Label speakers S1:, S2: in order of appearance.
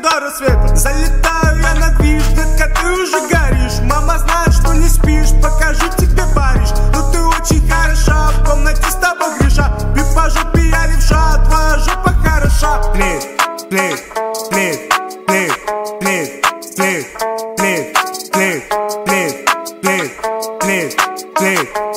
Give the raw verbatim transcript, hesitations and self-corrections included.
S1: до рассвета. Залетаю я на движ, детка, ты уже горишь. Мама знает, что не спишь, покажу тебе бариш. Ну ты очень хороша, в комнате с тобой греша. Ты по жопе я левша, твоя жопа хороша. Плит, плит, плит, плит, плит, плит, плит, плит, плит, плит, плит, плит.